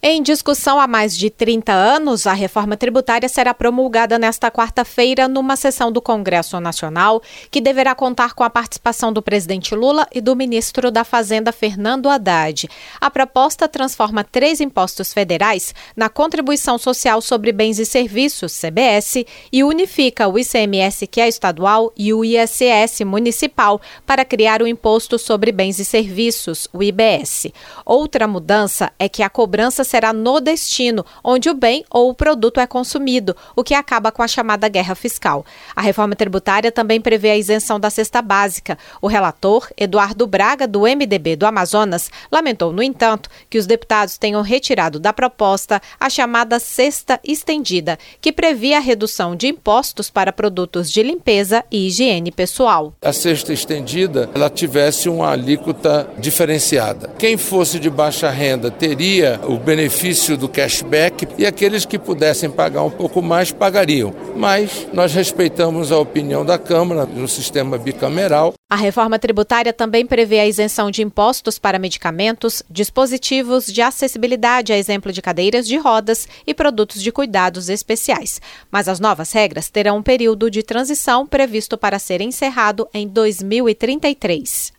Em discussão há mais de 30 anos, a reforma tributária será promulgada nesta quarta-feira numa sessão do Congresso Nacional, que deverá contar com a participação do presidente Lula e do ministro da Fazenda, Fernando Haddad. A proposta transforma 3 impostos federais na Contribuição Social sobre Bens e Serviços, CBS, e unifica o ICMS, que é estadual, e o ISS municipal para criar o Imposto sobre Bens e Serviços, o IBS. Outra mudança é que a cobrança será no destino, onde o bem ou o produto é consumido, o que acaba com a chamada guerra fiscal. A reforma tributária também prevê a isenção da cesta básica. O relator, Eduardo Braga, do MDB do Amazonas, lamentou, no entanto, que os deputados tenham retirado da proposta a chamada cesta estendida, que previa a redução de impostos para produtos de limpeza e higiene pessoal. A cesta estendida, ela tivesse uma alíquota diferenciada. Quem fosse de baixa renda teria o benefício do cashback e aqueles que pudessem pagar um pouco mais pagariam. Mas nós respeitamos a opinião da Câmara no sistema bicameral. A reforma tributária também prevê a isenção de impostos para medicamentos, dispositivos de acessibilidade, a exemplo de cadeiras de rodas e produtos de cuidados especiais. Mas as novas regras terão um período de transição previsto para ser encerrado em 2033.